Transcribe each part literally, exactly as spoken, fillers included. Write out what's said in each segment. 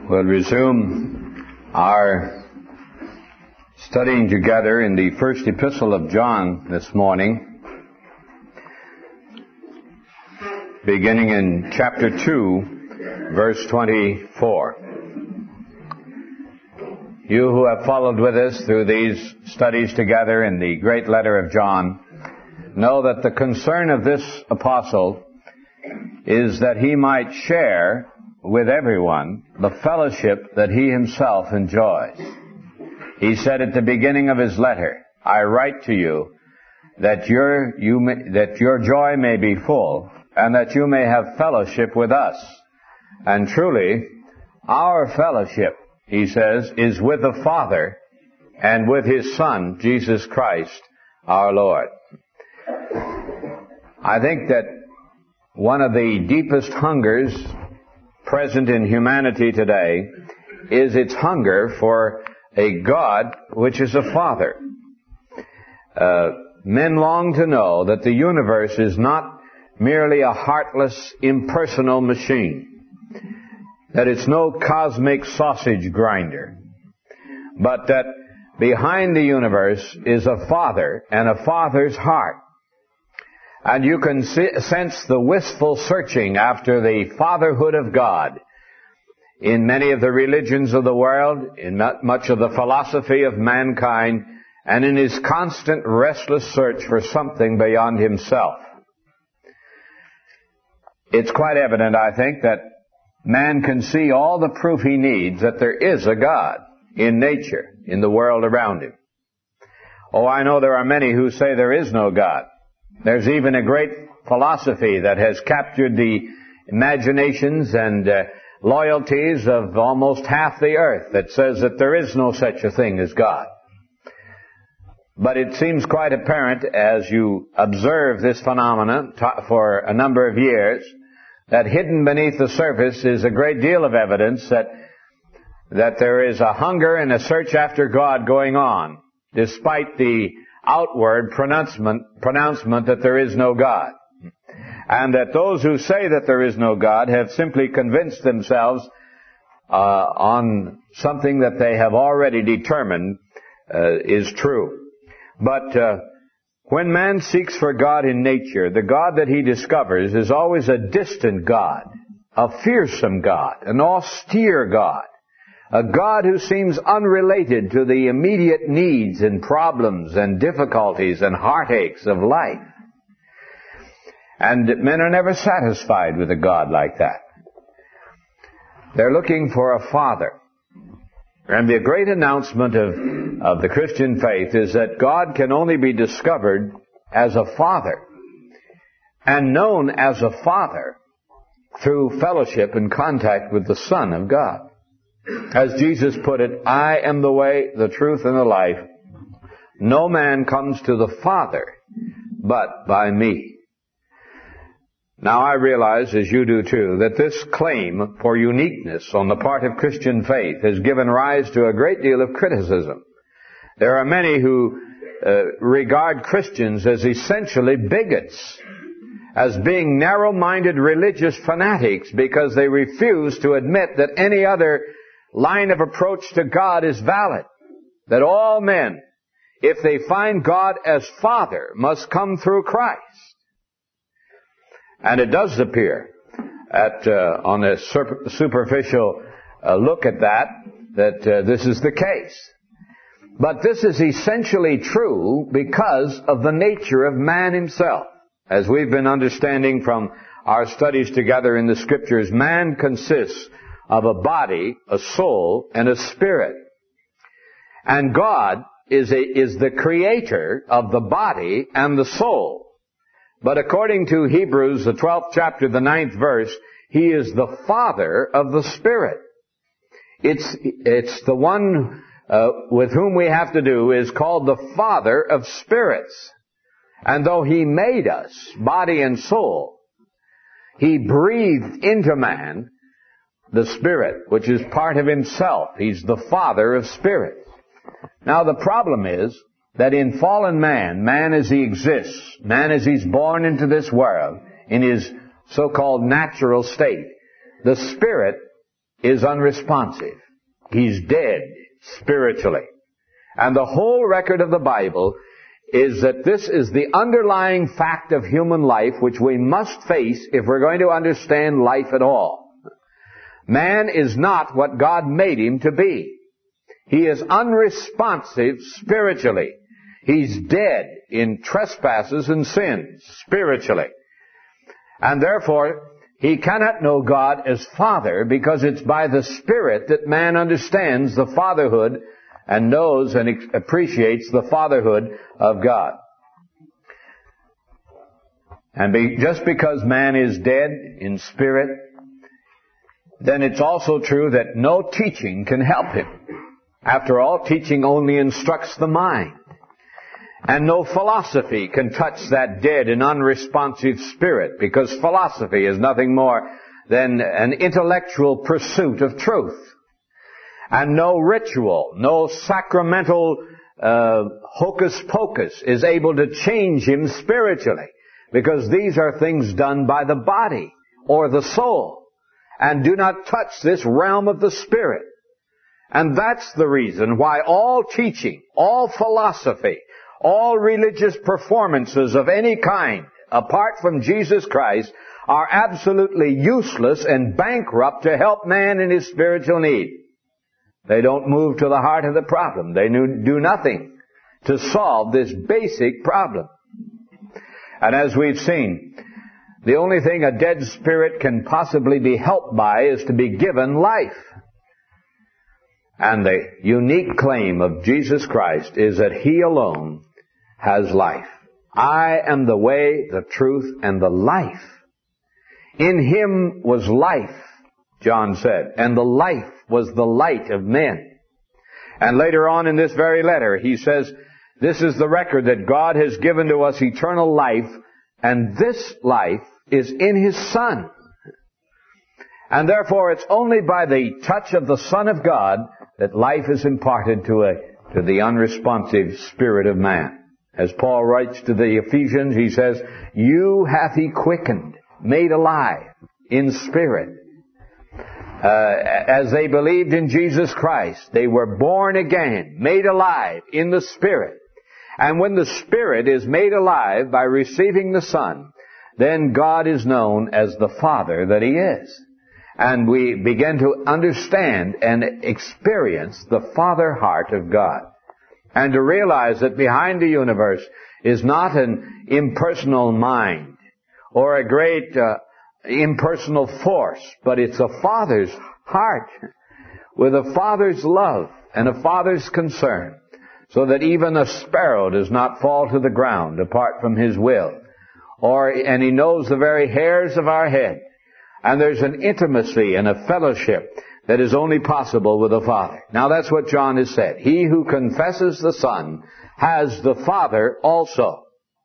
We'll resume our studying together in the first epistle of John this morning, beginning in chapter two, verse twenty-four. You who have followed with us through these studies together in the great letter of John know that the concern of this apostle is that he might share with everyone the fellowship that he himself enjoys. He said at the beginning of his letter, I write to you that your, you may, that your joy may be full and that you may have fellowship with us. And truly, our fellowship, he says, is with the Father and with His Son, Jesus Christ, our Lord. I think that one of the deepest hungers present in humanity today is its hunger for a God which is a Father. Uh, men long to know that the universe is not merely a heartless, impersonal machine, that it's no cosmic sausage grinder, but that behind the universe is a Father and a Father's heart. And you can see, sense the wistful searching after the fatherhood of God in many of the religions of the world, in much of the philosophy of mankind, and in his constant restless search for something beyond himself. It's quite evident, I think, that man can see all the proof he needs that there is a God in nature, in the world around him. Oh, I know there are many who say there is no God. There's even a great philosophy that has captured the imaginations and uh, loyalties of almost half the earth that says that there is no such a thing as God. But it seems quite apparent as you observe this phenomenon for a number of years that hidden beneath the surface is a great deal of evidence that that there is a hunger and a search after God going on, despite the outward pronouncement, pronouncement that there is no God. And that those who say that there is no God have simply convinced themselves uh, on something that they have already determined uh, is true. But uh, when man seeks for God in nature, the God that he discovers is always a distant God, a fearsome God, an austere God, a God who seems unrelated to the immediate needs and problems and difficulties and heartaches of life. And men are never satisfied with a God like that. They're looking for a Father. And the great announcement of, of the Christian faith is that God can only be discovered as a Father and known as a Father through fellowship and contact with the Son of God. As Jesus put it, I am the way, the truth, and the life. No man comes to the Father but by me. Now I realize, as you do too, that this claim for uniqueness on the part of Christian faith has given rise to a great deal of criticism. There are many who uh, regard Christians as essentially bigots, as being narrow-minded religious fanatics because they refuse to admit that any other line of approach to God is valid. That all men, if they find God as Father, must come through Christ. And it does appear at uh, on a superficial uh, look at that, that uh, this is the case. But this is essentially true because of the nature of man himself. As we've been understanding from our studies together in the Scriptures, man consists of a body, a soul, and a spirit. And God is, a, is the creator of the body and the soul. But according to Hebrews, the twelfth chapter, the ninth verse, He is the Father of the Spirit. It's, it's the one uh, with whom we have to do is called the Father of spirits. And though He made us, body and soul, He breathed into man the Spirit, which is part of Himself. He's the Father of spirits. Now the problem is that in fallen man, man as he exists, man as he's born into this world, in his so-called natural state, the Spirit is unresponsive. He's dead spiritually. And the whole record of the Bible is that this is the underlying fact of human life which we must face if we're going to understand life at all. Man is not what God made him to be. He is unresponsive spiritually. He's dead in trespasses and sins spiritually. And therefore, he cannot know God as Father, because it's by the Spirit that man understands the fatherhood and knows and ex- appreciates the fatherhood of God. And be, just because man is dead in spirit, then it's also true that no teaching can help him. After all, teaching only instructs the mind. And no philosophy can touch that dead and unresponsive spirit, because philosophy is nothing more than an intellectual pursuit of truth. And no ritual, no sacramental uh, hocus pocus is able to change him spiritually, because these are things done by the body or the soul and do not touch this realm of the spirit. And that's the reason why all teaching, all philosophy, all religious performances of any kind, apart from Jesus Christ, are absolutely useless and bankrupt to help man in his spiritual need. They don't move to the heart of the problem. They do nothing to solve this basic problem. And as we've seen, the only thing a dead spirit can possibly be helped by is to be given life. And the unique claim of Jesus Christ is that He alone has life. I am the way, the truth, and the life. In Him was life, John said, and the life was the light of men. And later on in this very letter, he says, this is the record that God has given to us eternal life, and this life is in His Son. And therefore, it's only by the touch of the Son of God that life is imparted to a, to the unresponsive spirit of man. As Paul writes to the Ephesians, he says, you hath He quickened, made alive in spirit. Uh, as they believed in Jesus Christ, they were born again, made alive in the Spirit. And when the Spirit is made alive by receiving the Son, then God is known as the Father that He is. And we begin to understand and experience the Father heart of God. And to realize that behind the universe is not an impersonal mind or a great uh, impersonal force, but it's a Father's heart with a Father's love and a Father's concern, so that even a sparrow does not fall to the ground apart from His will. Or, and He knows the very hairs of our head. And there's an intimacy and a fellowship that is only possible with the Father. Now that's what John has said. He who confesses the Son has the Father also.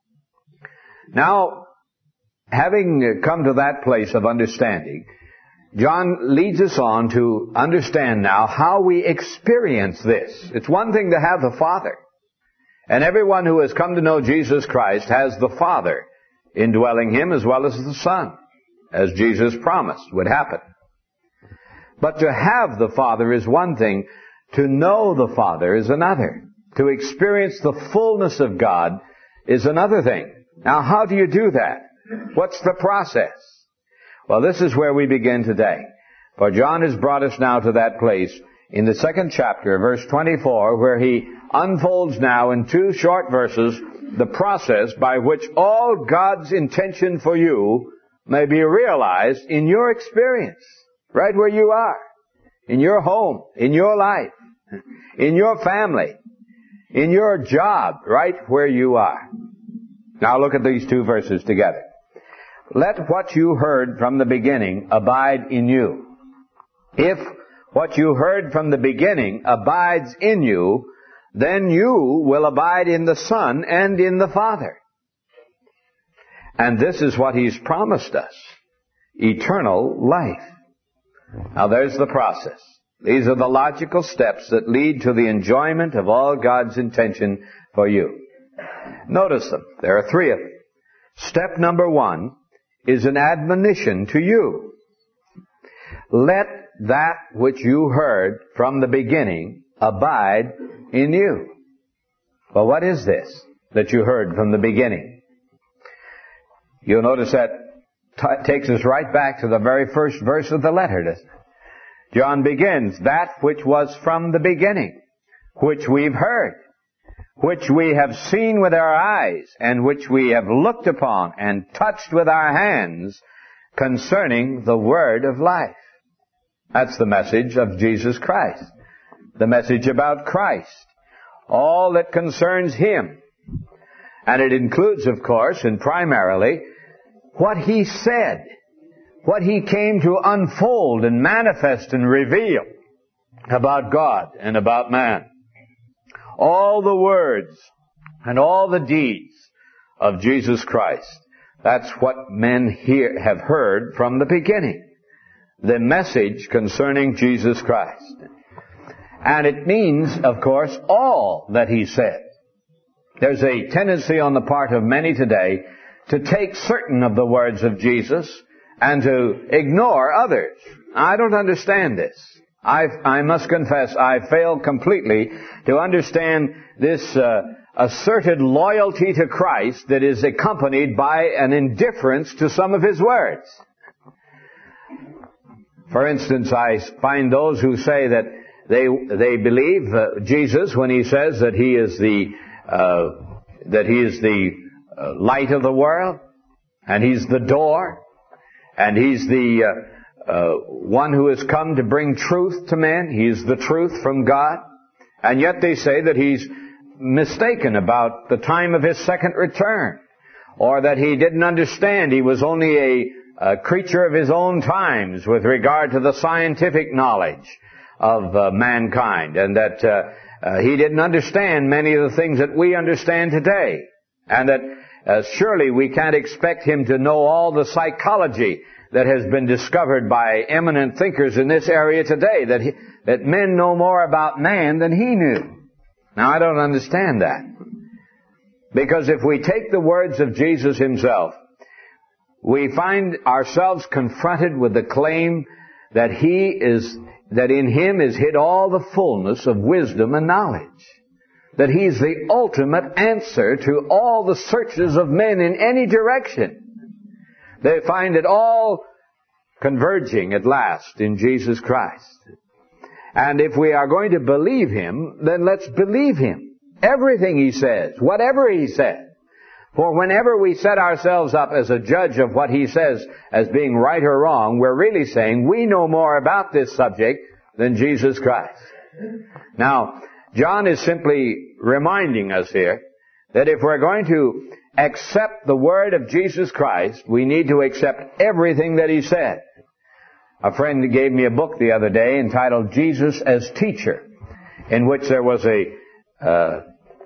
Now, having come to that place of understanding, John leads us on to understand now how we experience this. It's one thing to have the Father. And everyone who has come to know Jesus Christ has the Father indwelling him as well as the Son, as Jesus promised would happen. But to have the Father is one thing. To know the Father is another. To experience the fullness of God is another thing. Now, how do you do that? What's the process? Well, this is where we begin today. For John has brought us now to that place in the second chapter, verse twenty-four, where he unfolds now in two short verses the process by which all God's intention for you may be realized in your experience, right where you are, in your home, in your life, in your family, in your job, right where you are. Now look at these two verses together. Let what you heard from the beginning abide in you. If what you heard from the beginning abides in you, then you will abide in the Son and in the Father. And this is what He's promised us, eternal life. Now there's the process. These are the logical steps that lead to the enjoyment of all God's intention for you. Notice them. There are three of them. Step number one is an admonition to you. Let that which you heard from the beginning abide in you. Well, what is this that you heard from the beginning? You'll notice that t- takes us right back to the very first verse of the letter, doesn't it? John begins, that which was from the beginning, which we've heard, which we have seen with our eyes, and which we have looked upon and touched with our hands, concerning the word of life. That's the message of Jesus Christ. The message about Christ. All that concerns Him. And it includes, of course, and primarily, what He said. What He came to unfold and manifest and reveal about God and about man. All the words and all the deeds of Jesus Christ. That's what men here have heard from the beginning. The message concerning Jesus Christ. And it means, of course, all that He said. There's a tendency on the part of many today to take certain of the words of Jesus and to ignore others. I don't understand this. I, I must confess I fail completely to understand this uh, asserted loyalty to Christ that is accompanied by an indifference to some of His words. For instance, I find those who say that they they believe uh, Jesus when He says that He is the uh, that He is the uh, light of the world, and He's the door, and He's the uh, uh, one who has come to bring truth to men. He's the truth from God, and yet they say that He's mistaken about the time of His second return, or that He didn't understand. He was only a, a creature of His own times with regard to the scientific knowledge of uh, mankind, and that uh, uh, He didn't understand many of the things that we understand today, and that uh, surely we can't expect Him to know all the psychology that has been discovered by eminent thinkers in this area today, that he, that men know more about man than He knew. Now, I don't understand that. Because if we take the words of Jesus Himself, we find ourselves confronted with the claim that He is, that in Him is hid all the fullness of wisdom and knowledge. That He's the ultimate answer to all the searches of men in any direction. They find it all converging at last in Jesus Christ. And if we are going to believe Him, then let's believe Him. Everything He says, whatever He said. For whenever we set ourselves up as a judge of what He says as being right or wrong, we're really saying we know more about this subject than Jesus Christ. Now, John is simply reminding us here that if we're going to accept the word of Jesus Christ, we need to accept everything that He said. A friend gave me a book the other day entitled Jesus as Teacher, in which there was a, uh,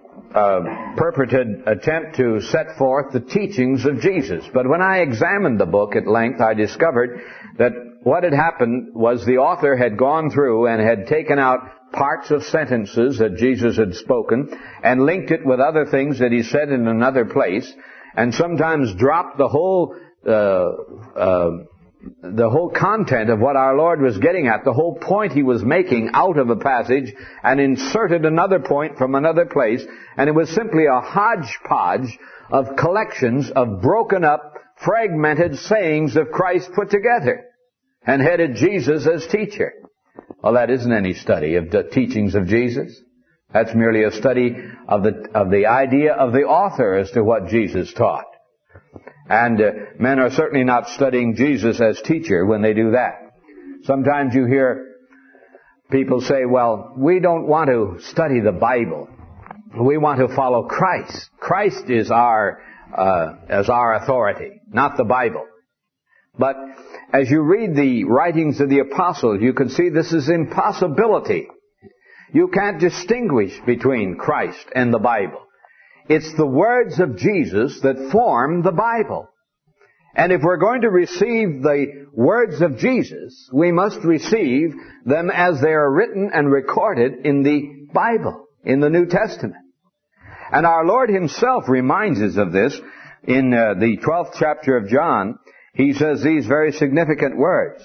a purported attempt to set forth the teachings of Jesus. But when I examined the book at length, I discovered that what had happened was the author had gone through and had taken out parts of sentences that Jesus had spoken and linked it with other things that He said in another place, and sometimes dropped the whole uh, uh, the whole content of what our Lord was getting at, the whole point He was making out of a passage, and inserted another point from another place, and it was simply a hodgepodge of collections of broken up, fragmented sayings of Christ put together, and headed Jesus as teacher. Well, that isn't any study of the teachings of Jesus. That's merely a study of the of the idea of the author as to what Jesus taught. And uh, men are certainly not studying Jesus as teacher when they do that. Sometimes you hear people say, well, we don't want to study the Bible. We want to follow Christ. Christ is our, uh, as our authority, not the Bible. But as you read the writings of the apostles, you can see this is impossibility. You can't distinguish between Christ and the Bible. It's the words of Jesus that form the Bible. And if we're going to receive the words of Jesus, we must receive them as they are written and recorded in the Bible, in the New Testament. And our Lord Himself reminds us of this in uh, the twelfth chapter of John. He says these very significant words.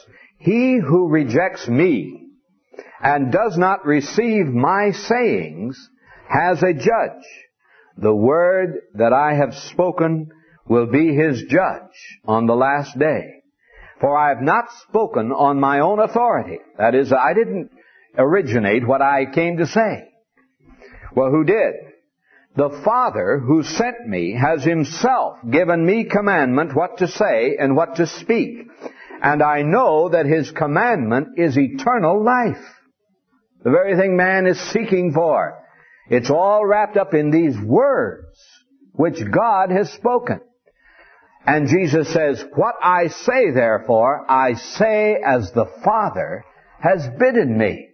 He who rejects me and does not receive my sayings has a judge. The word that I have spoken will be his judge on the last day. For I have not spoken on my own authority. That is, I didn't originate what I came to say. Well, who did? The Father who sent me has himself given me commandment what to say and what to speak. And I know that his commandment is eternal life. The very thing man is seeking for. It's all wrapped up in these words which God has spoken. And Jesus says, what I say therefore, I say as the Father has bidden me.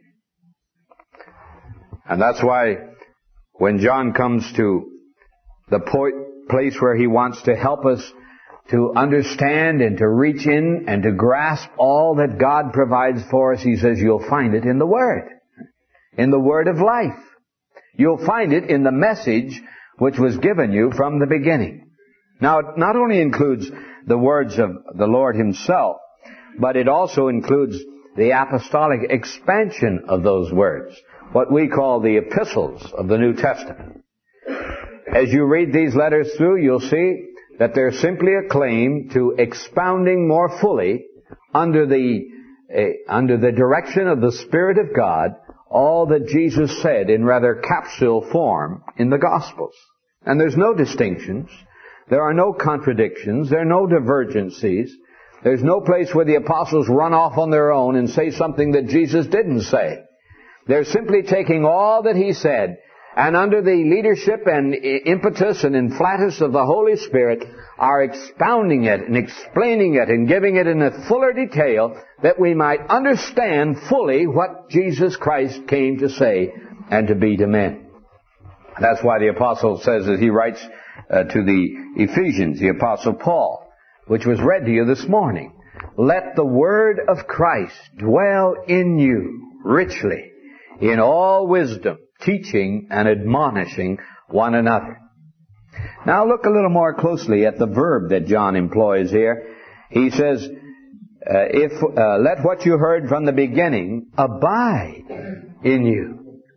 And that's why when John comes to the po- place where he wants to help us to understand and to reach in and to grasp all that God provides for us, he says, you'll find it in the Word. In the Word of life. You'll find it in the message which was given you from the beginning. Now, it not only includes the words of the Lord himself, but it also includes the apostolic expansion of those words, what we call the epistles of the New Testament. As you read these letters through, you'll see that they're simply a claim to expounding more fully under the uh, under the direction of the Spirit of God all that Jesus said in rather capsule form in the Gospels. And there's no distinctions. There are no contradictions. There are no divergencies. There's no place where the apostles run off on their own and say something that Jesus didn't say. They're simply taking all that he said, and under the leadership and impetus and inflatus of the Holy Spirit are expounding it and explaining it and giving it in a fuller detail that we might understand fully what Jesus Christ came to say and to be to men. That's why the apostle says, as he writes uh, to the Ephesians, the apostle Paul, which was read to you this morning, let the word of Christ dwell in you richly in all wisdom, teaching and admonishing one another. Now look a little more closely at the verb that John employs here. He says, uh, if uh, let what you heard from the beginning abide in you.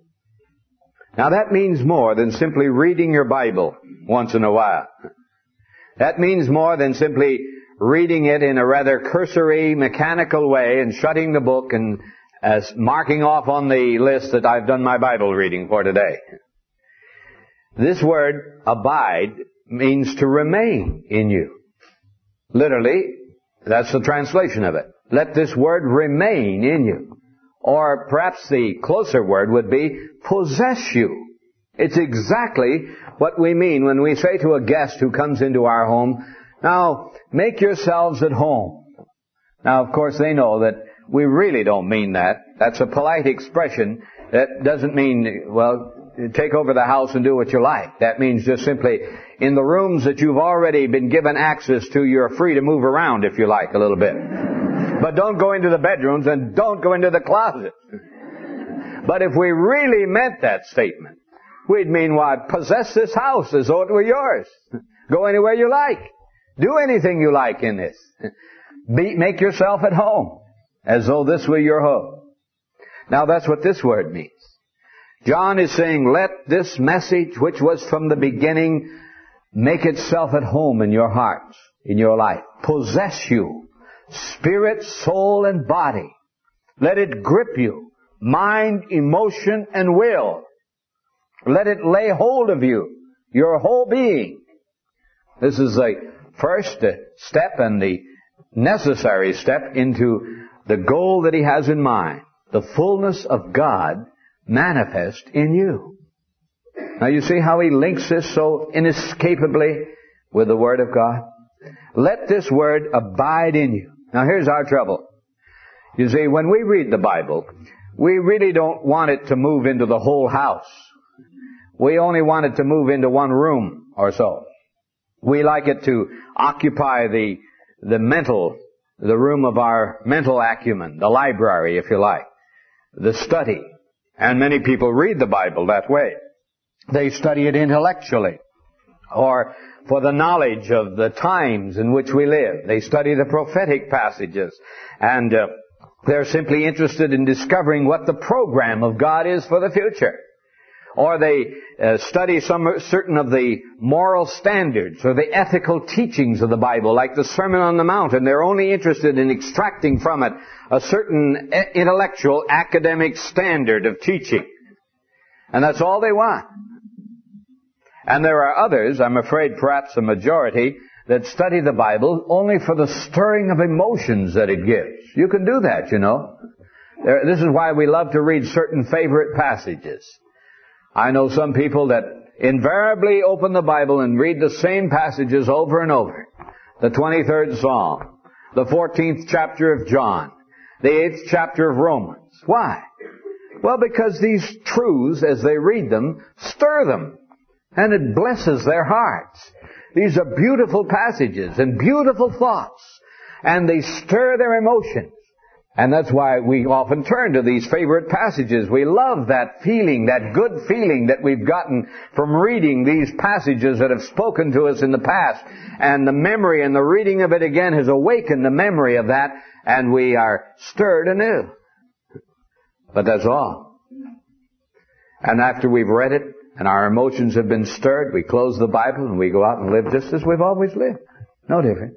Now that means more than simply reading your Bible once in a while. That means more than simply reading it in a rather cursory, mechanical way and shutting the book and as marking off on the list that I've done my Bible reading for today. This word, abide, means to remain in you. Literally, that's the translation of it. Let this word remain in you. Or perhaps the closer word would be possess you. It's exactly what we mean when we say to a guest who comes into our home, now, make yourselves at home. Now, of course, they know that we really don't mean that. That's a polite expression that doesn't mean, well, take over the house and do what you like. That means just simply, in the rooms that you've already been given access to, you're free to move around if you like a little bit. But don't go into the bedrooms and don't go into the closet. But if we really meant that statement, we'd mean, why, possess this house as though it were yours. Go anywhere you like. Do anything you like in this. Be, make yourself at home as though this were your home. Now that's what this word means. John is saying, let this message, which was from the beginning, make itself at home in your hearts, in your life. Possess you, spirit, soul, and body. Let it grip you, mind, emotion, and will. Let it lay hold of you, your whole being. This is the first step and the necessary step into the goal that he has in mind. The fullness of God manifest in you. Now you see how he links this so inescapably with the Word of God? Let this Word abide in you. Now here's our trouble. You see, when we read the Bible, we really don't want it to move into the whole house. We only want it to move into one room or so. We like it to occupy the, the mental, the room of our mental acumen, the library, if you like, the study. And many people read the Bible that way. They study it intellectually, or for the knowledge of the times in which we live. They study the prophetic passages and uh, They're simply interested in discovering what the program of God is for the future. Or they uh, study some certain of the moral standards or the ethical teachings of the Bible, like the Sermon on the Mount, and they're only interested in extracting from it a certain intellectual academic standard of teaching. And that's all they want. And there are others, I'm afraid perhaps a majority, that study the Bible only for the stirring of emotions that it gives. You can do that, you know. There, this is why we love to read certain favorite passages. I know some people that invariably open the Bible and read the same passages over and over. The twenty-third Psalm, the fourteenth chapter of John, the eighth chapter of Romans. Why? Well, because these truths, as they read them, stir them, and it blesses their hearts. These are beautiful passages and beautiful thoughts, and they stir their emotions. And that's why we often turn to these favorite passages. We love that feeling, that good feeling that we've gotten from reading these passages that have spoken to us in the past. And the memory and the reading of it again has awakened the memory of that, and we are stirred anew. But that's all. And after we've read it and our emotions have been stirred, we close the Bible and we go out and live just as we've always lived. No different.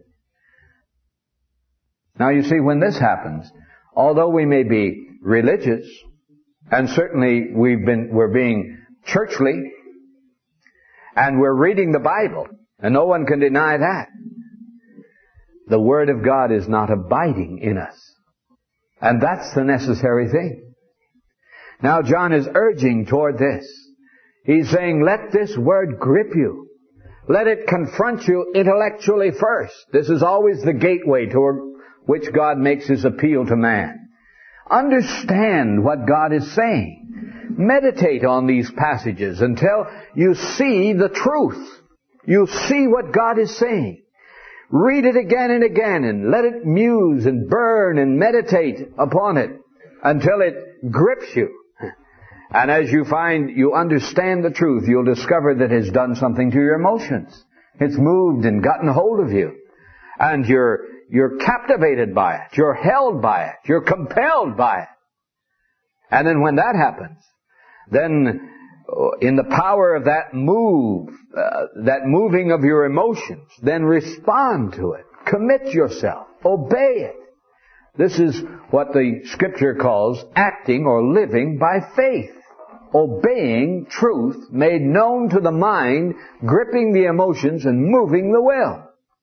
Now you see, when this happens, although we may be religious, and certainly we've been, we're being churchly, and we're reading the Bible, and no one can deny that, the Word of God is not abiding in us. And that's the necessary thing. Now John is urging toward this. He's saying, let this Word grip you. Let it confront you intellectually first. This is always the gateway toward which God makes His appeal to man. Understand what God is saying. Meditate on these passages until you see the truth. You see what God is saying. Read it again and again and let it muse and burn and meditate upon it until it grips you. And as you find you understand the truth, you'll discover that it's done something to your emotions. It's moved and gotten hold of you. And you're You're captivated by it. You're held by it. You're compelled by it. And then when that happens, then in the power of that move, uh, that moving of your emotions, then respond to it. Commit yourself. Obey it. This is what the Scripture calls acting or living by faith. Obeying truth made known to the mind, gripping the emotions and moving the will.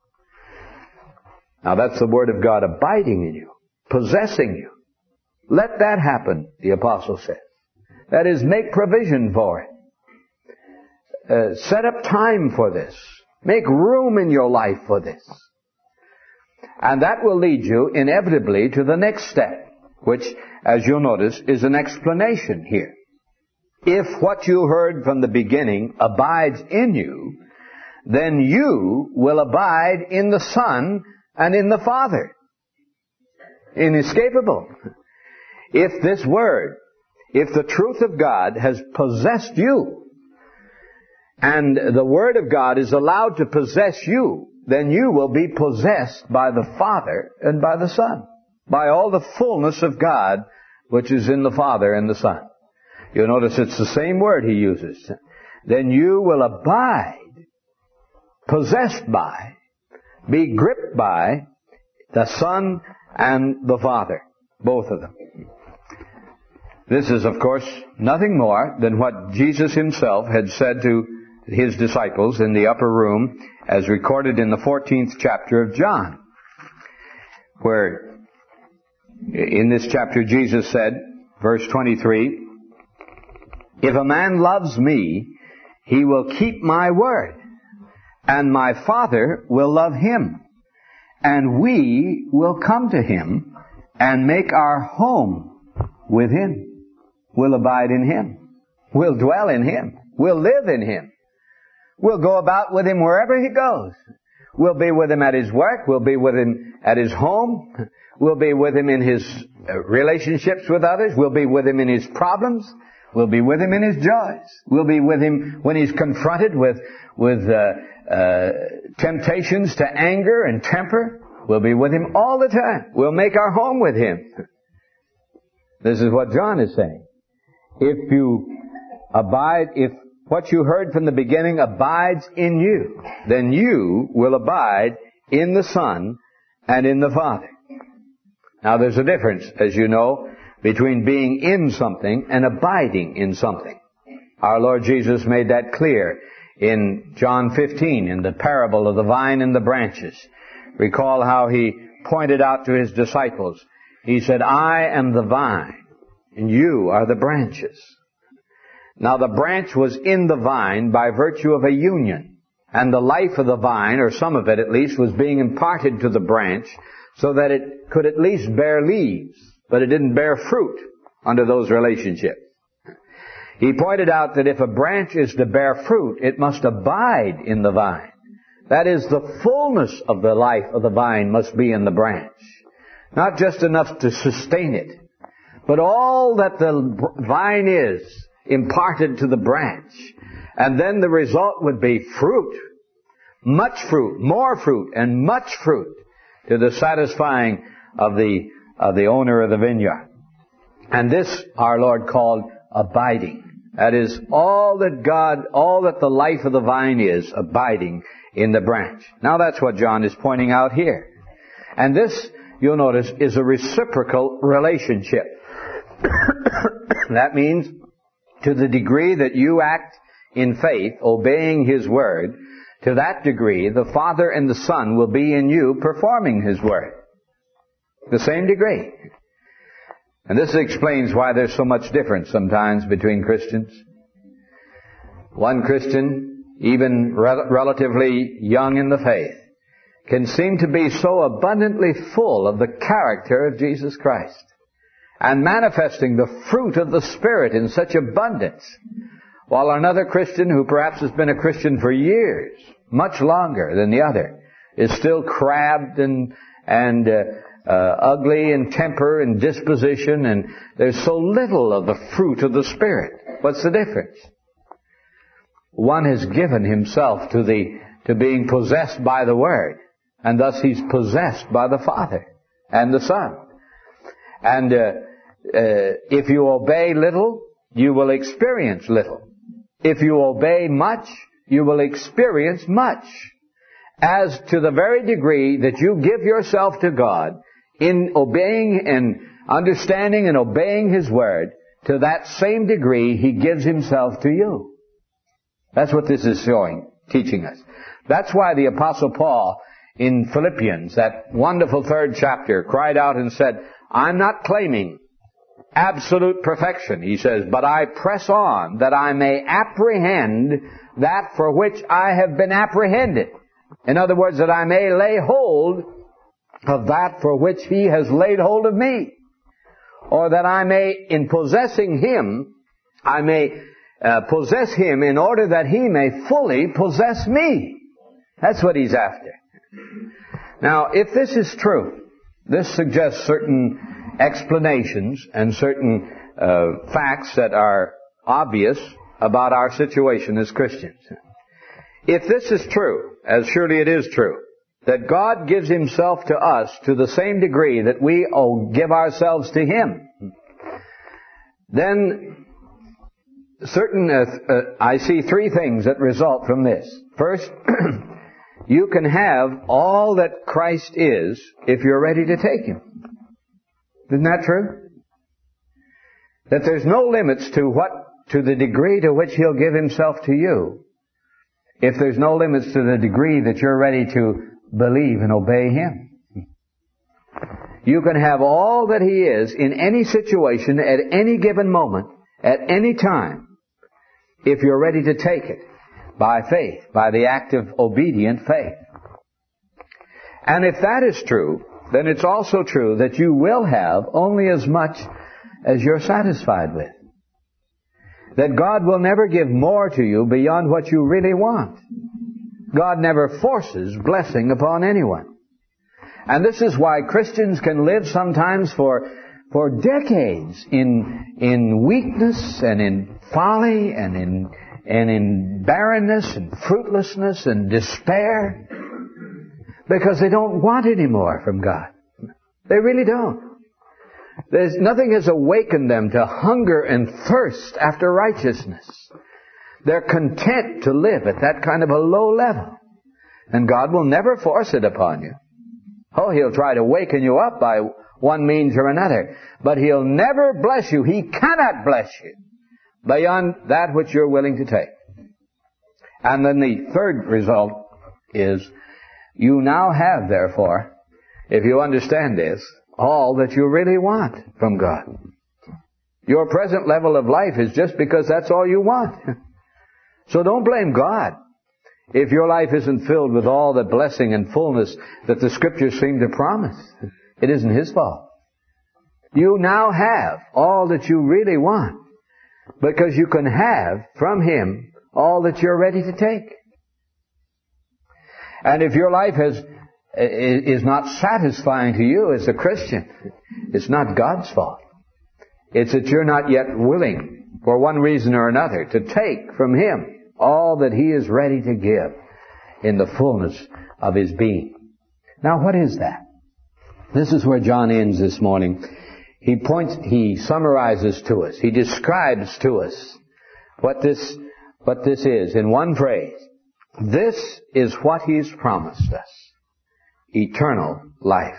Now that's the Word of God abiding in you, possessing you. Let that happen, the Apostle says. That is, make provision for it. Uh, set up time for this. Make room in your life for this. And that will lead you inevitably to the next step, which, as you'll notice, is an explanation here. If what you heard from the beginning abides in you, then you will abide in the Son and in the Father. Inescapable. If this Word, if the truth of God has possessed you, and the Word of God is allowed to possess you, then you will be possessed by the Father and by the Son. By all the fullness of God, which is in the Father and the Son. You'll notice it's the same word he uses. Then you will abide, possessed by, be gripped by the Son and the Father. Both of them. This is, of course, nothing more than what Jesus himself had said to his disciples in the upper room, as recorded in the fourteenth chapter of John, where in this chapter Jesus said, verse twenty-three, "If a man loves me, he will keep my word, and my Father will love him, and we will come to him and make our home with him." We'll abide in him. We'll dwell in him. We'll live in him. We'll go about with him wherever he goes. We'll be with him at his work. We'll be with him at his home. We'll be with him in his relationships with others. We'll be with him in his problems. We'll be with him in his joys. We'll be with him when he's confronted with, with uh, uh, temptations to anger and temper. We'll be with him all the time. We'll make our home with him. This is what John is saying. If you abide, if what you heard from the beginning abides in you, then you will abide in the Son and in the Father. Now there's a difference, as you know, between being in something and abiding in something. Our Lord Jesus made that clear in John fifteen, in the parable of the vine and the branches. Recall how he pointed out to his disciples. He said, I am the vine, and you are the branches. Now the branch was in the vine by virtue of a union, and the life of the vine, or some of it at least, was being imparted to the branch so that it could at least bear leaves, but it didn't bear fruit under those relationships. He pointed out that if a branch is to bear fruit, it must abide in the vine. That is, the fullness of the life of the vine must be in the branch. Not just enough to sustain it, but all that the vine is imparted to the branch. And then the result would be fruit. Much fruit, more fruit, and much fruit to the satisfying of the, of the owner of the vineyard. And this our Lord called abiding. That is, all that God, all that the life of the vine is, abiding in the branch. Now that's what John is pointing out here. And this, you'll notice, is a reciprocal relationship. That means, to the degree that you act in faith, obeying His Word, to that degree, the Father and the Son will be in you performing His Word. The same degree. And this explains why there's so much difference sometimes between Christians. One Christian, even rel- relatively young in the faith, can seem to be so abundantly full of the character of Jesus Christ and manifesting the fruit of the Spirit in such abundance, while another Christian who perhaps has been a Christian for years, much longer than the other, is still crabbed and and uh, uh, ugly in temper and disposition, and there's so little of the fruit of the Spirit. What's the difference? One has given himself to the to being possessed by the Word, and thus he's possessed by the Father and the Son. And uh, uh, if you obey little, you will experience little. If you obey much, you will experience much. As to the very degree that you give yourself to God in obeying and understanding and obeying His Word, to that same degree He gives Himself to you. That's what this is showing, teaching us. That's why the Apostle Paul in Philippians, that wonderful third chapter, cried out and said, I'm not claiming absolute perfection, he says, but I press on that I may apprehend that for which I have been apprehended. In other words, that I may lay hold of that for which He has laid hold of me. Or that I may, in possessing Him, I may uh, possess Him in order that He may fully possess me. That's what he's after. Now, if this is true, this suggests certain explanations and certain uh, facts that are obvious about our situation as Christians. If this is true, as surely it is true, that God gives Himself to us to the same degree that we oh, give ourselves to Him, then certain, uh, uh, I see three things that result from this. First, you can have all that Christ is if you're ready to take Him. Isn't that true? That there's no limits to what, to the degree to which He'll give Himself to you, if there's no limits to the degree that you're ready to believe and obey Him. You can have all that He is in any situation, at any given moment, at any time, if you're ready to take it by faith, by the act of obedient faith. And if that is true, then it's also true that you will have only as much as you're satisfied with. That God will never give more to you beyond what you really want. God never forces blessing upon anyone. And this is why Christians can live sometimes for for decades in in weakness and in folly and in and in barrenness and fruitlessness and despair, because they don't want any more from God. They really don't. There's, nothing has awakened them to hunger and thirst after righteousness. They're content to live at that kind of a low level. And God will never force it upon you. Oh, He'll try to waken you up by one means or another. But He'll never bless you. He cannot bless you beyond that which you're willing to take. And then the third result is, you now have, therefore, if you understand this, all that you really want from God. Your present level of life is just because that's all you want. So don't blame God if your life isn't filled with all the blessing and fullness that the Scriptures seem to promise. It isn't His fault. You now have all that you really want because you can have from Him all that you're ready to take. And if your life has, is not satisfying to you as a Christian, it's not God's fault. It's that you're not yet willing, for one reason or another, to take from Him all that He is ready to give in the fullness of His being. Now, what is that? This is where John ends this morning. He points, he summarizes to us, he describes to us what this, what this is in one phrase. This is what He's promised us. Eternal life.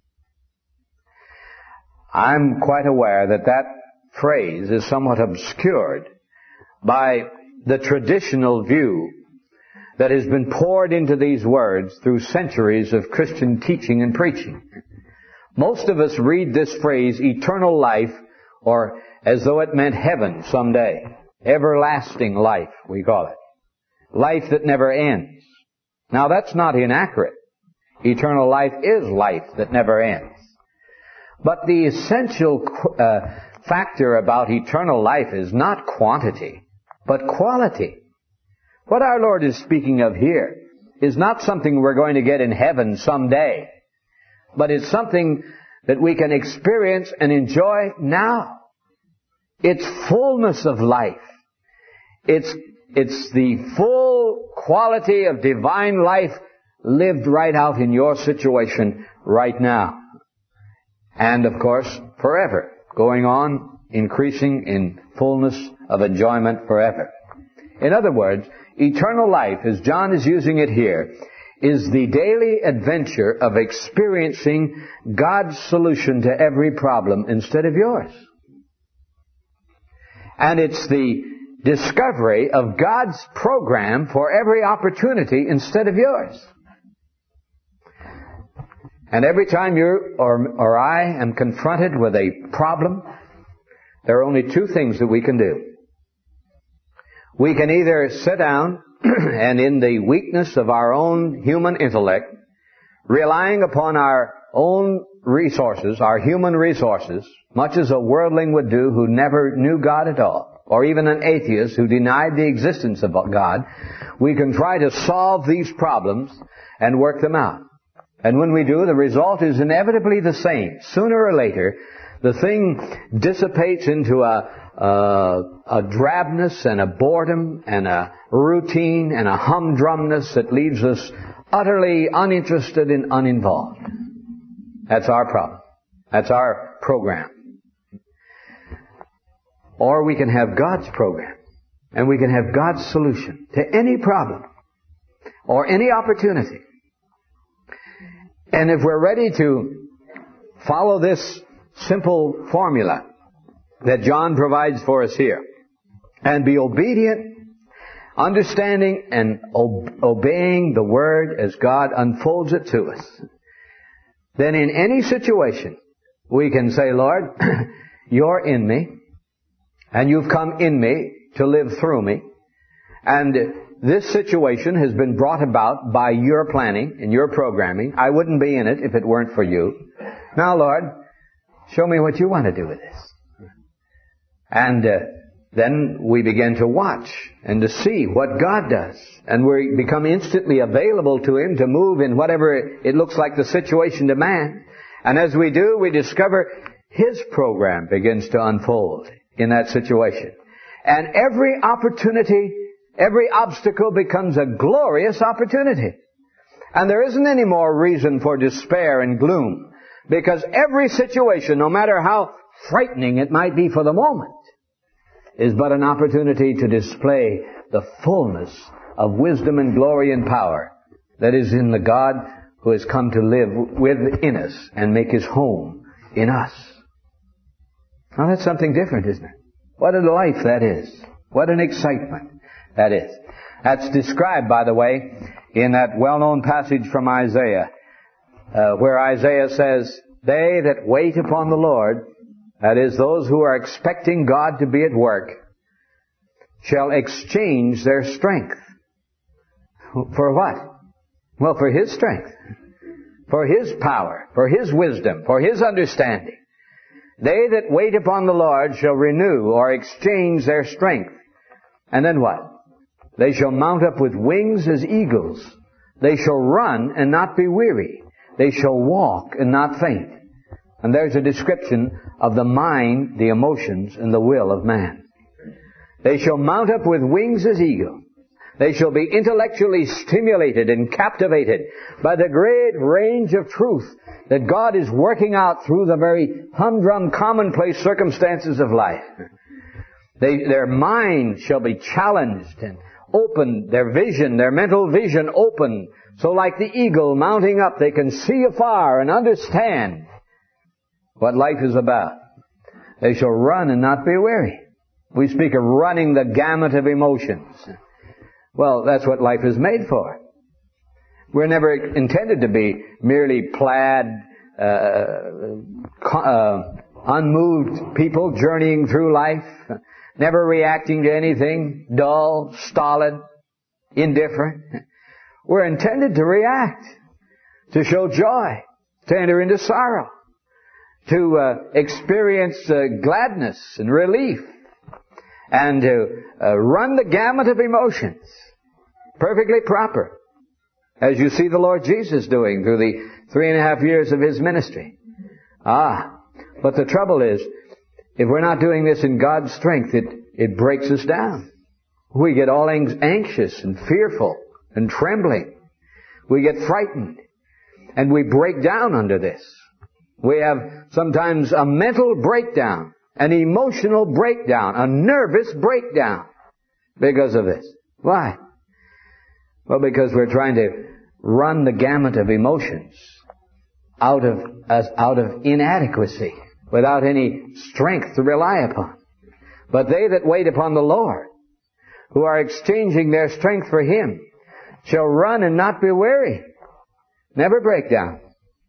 I'm quite aware that that phrase is somewhat obscured by the traditional view that has been poured into these words through centuries of Christian teaching and preaching. Most of us read this phrase, eternal life, or as though it meant heaven someday. Everlasting life, we call it. Life that never ends. Now that's not inaccurate. Eternal life is life that never ends. But the essential uh, factor about eternal life is not quantity, but quality. What our Lord is speaking of here is not something we're going to get in heaven someday, but it's something that we can experience and enjoy now. It's fullness of life. It's, it's the full quality of divine life lived right out in your situation right now. And of course, forever. Going on, increasing in fullness of enjoyment forever. In other words, eternal life, as John is using it here, is the daily adventure of experiencing God's solution to every problem instead of yours. And it's the discovery of God's program for every opportunity instead of yours. And every time you or, or I am confronted with a problem, there are only two things that we can do. We can either sit down and in the weakness of our own human intellect, relying upon our own resources, our human resources, much as a worldling would do who never knew God at all, or even an atheist who denied the existence of God, we can try to solve these problems and work them out. And when we do, the result is inevitably the same. Sooner or later, the thing dissipates into a, a, a drabness and a boredom and a routine and a humdrumness that leaves us utterly uninterested and uninvolved. That's our problem. That's our program. Or we can have God's program. And we can have God's solution to any problem or any opportunity. And if we're ready to follow this simple formula that John provides for us here, and be obedient, understanding and ob- obeying the Word as God unfolds it to us, then in any situation we can say, Lord, You're in me, and You've come in me to live through me, and this situation has been brought about by Your planning and Your programming. I wouldn't be in it if it weren't for You. Now, Lord, show me what You want to do with this. And uh, then we begin to watch and to see what God does. And we become instantly available to Him to move in whatever it looks like the situation demands. And as we do, we discover His program begins to unfold in that situation. And every opportunity, every obstacle becomes a glorious opportunity. And there isn't any more reason for despair and gloom. Because every situation, no matter how frightening it might be for the moment, is but an opportunity to display the fullness of wisdom and glory and power that is in the God who has come to live within us and make His home in us. Now that's something different, isn't it? What a life that is. What an excitement that is. That's described, by the way, in that well-known passage from Isaiah, uh, where Isaiah says, "They that wait upon the Lord," that is, those who are expecting God to be at work, "shall exchange their strength." For what? Well, for His strength, for His power, for His wisdom, for His understanding. "They that wait upon the Lord shall renew," or exchange, "their strength." And then what? "They shall mount up with wings as eagles. They shall run and not be weary. They shall walk and not faint." And there's a description of the mind, the emotions, and the will of man. "They shall mount up with wings as eagles. They shall be intellectually stimulated and captivated by the great range of truth that God is working out through the very humdrum, commonplace circumstances of life. They, their mind shall be challenged and opened, their vision, their mental vision opened, so like the eagle mounting up, they can see afar and understand what life is about. They shall run and not be weary. We speak of running the gamut of emotions. Well, that's what life is made for. We're never intended to be merely plaid, uh, uh, unmoved people journeying through life, never reacting to anything, dull, stolid, indifferent. We're intended to react, to show joy, to enter into sorrow, to uh, experience uh, gladness and relief, and to uh, run the gamut of emotions. Perfectly proper, as you see the Lord Jesus doing through the three and a half years of His ministry. Ah, but the trouble is, if we're not doing this in God's strength, it, it breaks us down. We get all anxious and fearful and trembling. We get frightened, and we break down under this. We have sometimes a mental breakdown, an emotional breakdown, a nervous breakdown because of this. Why? Well, because we're trying to run the gamut of emotions out of as out of inadequacy, without any strength to rely upon. But they that wait upon the Lord, who are exchanging their strength for Him, shall run and not be weary. Never break down.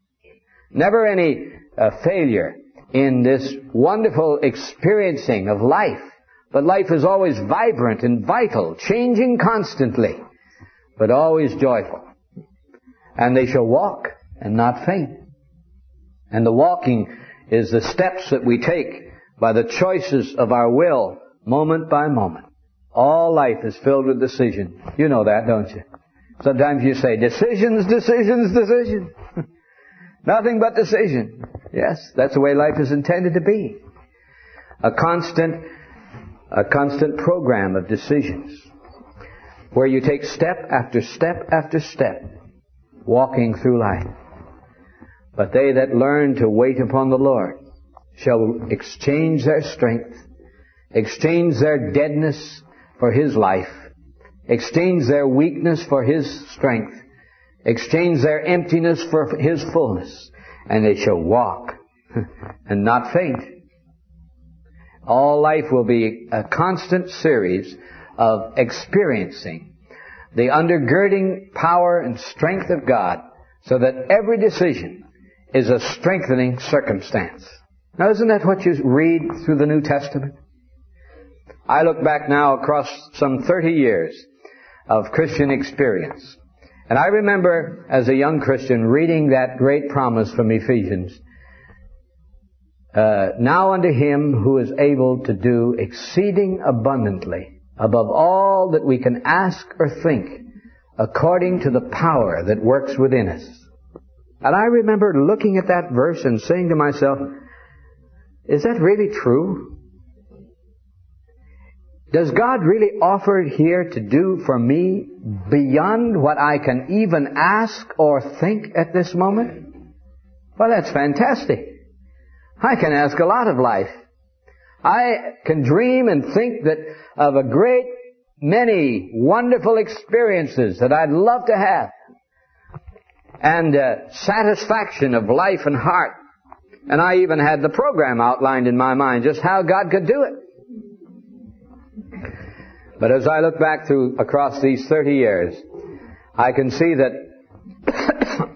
Never any uh, failure in this wonderful experiencing of life. But life is always vibrant and vital, changing constantly, but always joyful. And they shall walk and not faint. And the walking is the steps that we take by the choices of our will, moment by moment. All life is filled with decision. You know that, don't you? Sometimes you say, decisions, decisions, decisions. Nothing but decision. Yes, that's the way life is intended to be. A constant, a constant program of decisions, where you take step after step after step, walking through life. But they that learn to wait upon the Lord shall exchange their strength, exchange their deadness for His life, exchange their weakness for His strength, exchange their emptiness for His fullness, and they shall walk and not faint. All life will be a constant series of experiencing the undergirding power and strength of God, so that every decision is a strengthening circumstance. Now, isn't that what you read through the New Testament? I look back now across some thirty years of Christian experience, and I remember as a young Christian reading that great promise from Ephesians, uh, now unto Him who is able to do exceeding abundantly above all that we can ask or think, according to the power that works within us. And I remember looking at that verse and saying to myself, is that really true? Does God really offer here to do for me beyond what I can even ask or think at this moment? Well, that's fantastic. I can ask a lot of life. I can dream and think that of a great many wonderful experiences that I'd love to have. And uh, satisfaction of life and heart. And I even had the program outlined in my mind, just how God could do it. But as I look back through across these thirty years, I can see that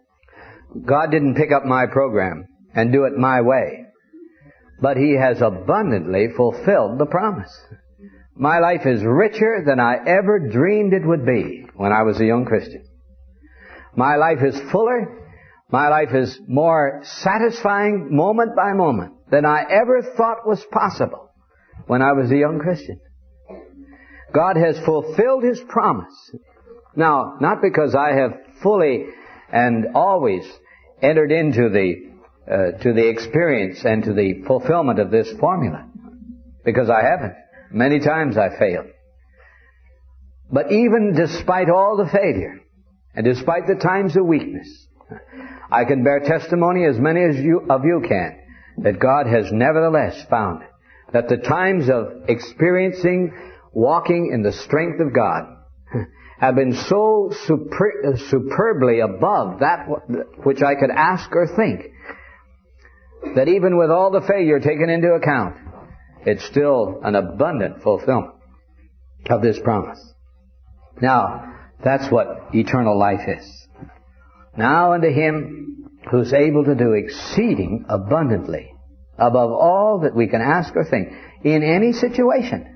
God didn't pick up my program and do it my way. But He has abundantly fulfilled the promise. My life is richer than I ever dreamed it would be when I was a young Christian. My life is fuller. My life is more satisfying moment by moment than I ever thought was possible when I was a young Christian. God has fulfilled His promise. Now, not because I have fully and always entered into the uh, to the experience and to the fulfillment of this formula, because I haven't. Many times I failed. But even despite all the failure, and despite the times of weakness, I can bear testimony, as many as you, of you can, that God has nevertheless found that the times of experiencing, walking in the strength of God, have been so super, superbly above that which I could ask or think, that even with all the failure taken into account, it's still an abundant fulfillment of this promise. Now, that's what eternal life is. Now unto Him who's able to do exceeding abundantly, above all that we can ask or think, in any situation,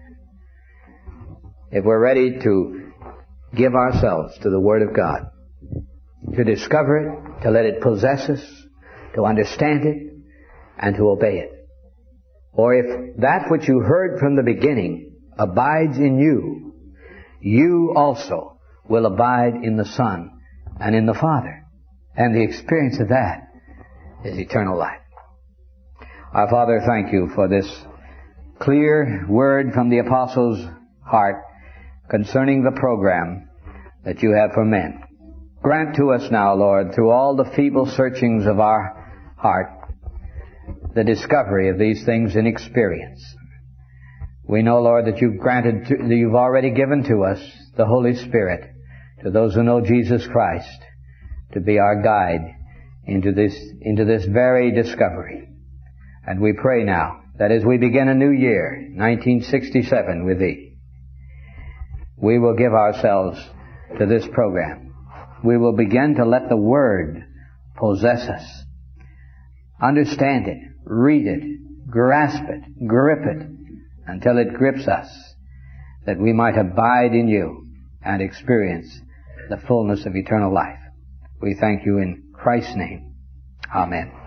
if we're ready to give ourselves to the Word of God, to discover it, to let it possess us, to understand it, and to obey it. Or if that which you heard from the beginning abides in you, you also will abide in the Son and in the Father. And the experience of that is eternal life. Our Father, thank You for this clear word from the Apostle's heart concerning the program that You have for men. Grant to us now, Lord, through all the feeble searchings of our heart, the discovery of these things in experience. We know, Lord, that You've granted, to, that You've already given to us the Holy Spirit, to those who know Jesus Christ, to be our guide into this, into this very discovery. And we pray now that as we begin a new year, nineteen sixty-seven, with Thee, we will give ourselves to this program. We will begin to let the Word possess us. Understand it, read it, grasp it, grip it, until it grips us, that we might abide in You and experience the fullness of eternal life. We thank You in Christ's name. Amen.